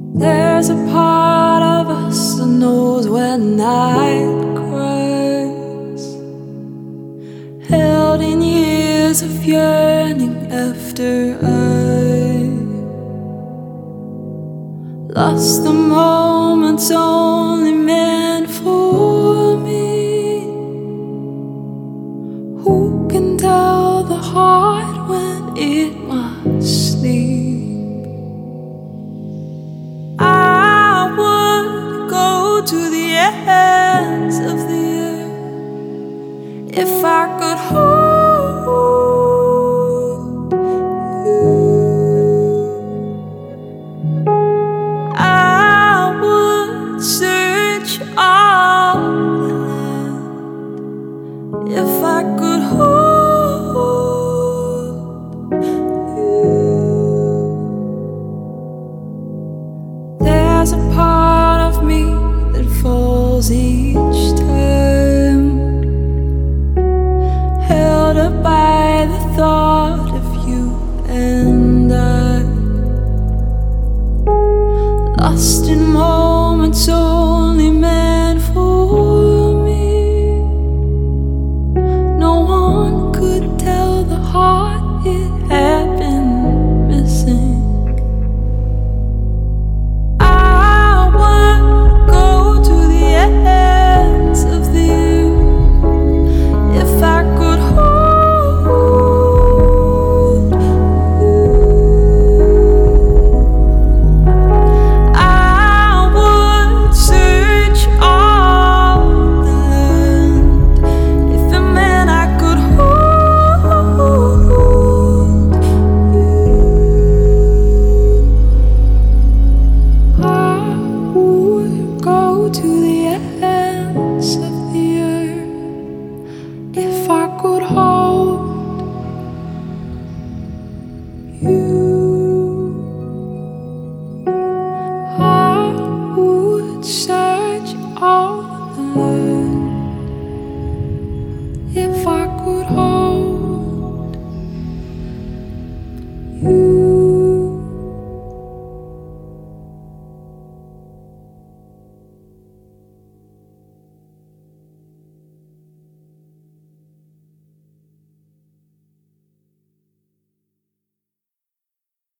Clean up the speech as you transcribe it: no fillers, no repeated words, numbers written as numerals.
There's a part of us that knows when night cries, held in years of yearning after I lost the moments only meant for me. Who can tell the heart when it must sleep? To the ends of the earth, if I could hold you, I would search all the land. If I could hold you, there's a part of me that falls each time, held up by the thought of you and I, lost in moments.